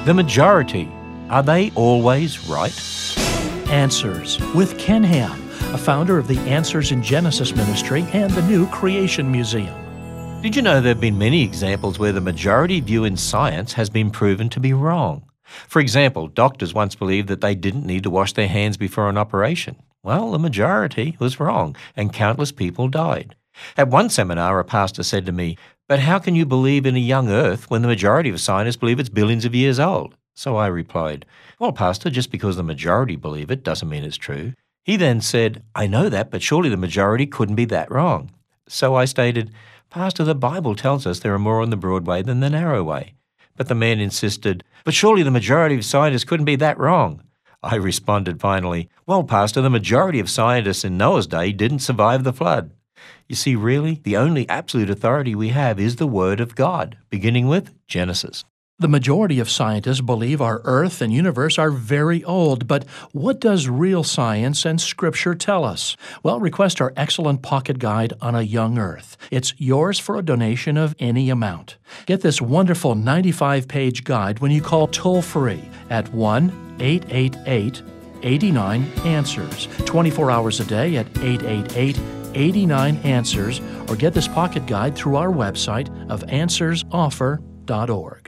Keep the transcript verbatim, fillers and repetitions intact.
The majority, are they always right? Answers with Ken Ham, a founder of the Answers in Genesis Ministry and the new Creation Museum. Did you know there have been many examples where the majority view in science has been proven to be wrong? For example, doctors once believed that they didn't need to wash their hands before an operation. Well, the majority was wrong, and countless people died. At one seminar, a pastor said to me, "But how can you believe in a young earth when the majority of scientists believe it's billions of years old?" So I replied, "Well, Pastor, just because the majority believe it doesn't mean it's true." He then said, "I know that, but surely the majority couldn't be that wrong." So I stated, "Pastor, the Bible tells us there are more on the broad way than the narrow way." But the man insisted, "But surely the majority of scientists couldn't be that wrong." I responded finally, "Well, Pastor, the majority of scientists in Noah's day didn't survive the flood." You see, really, the only absolute authority we have is the Word of God, beginning with Genesis. The majority of scientists believe our Earth and universe are very old, but what does real science and Scripture tell us? Well, request our excellent pocket guide on a young Earth. It's yours for a donation of any amount. Get this wonderful ninety-five page guide when you call toll-free at one eight eight eight, eight nine, answers, twenty-four hours a day at eight eight eight, eight nine, answers, or get this pocket guide through our website of answers offer dot org.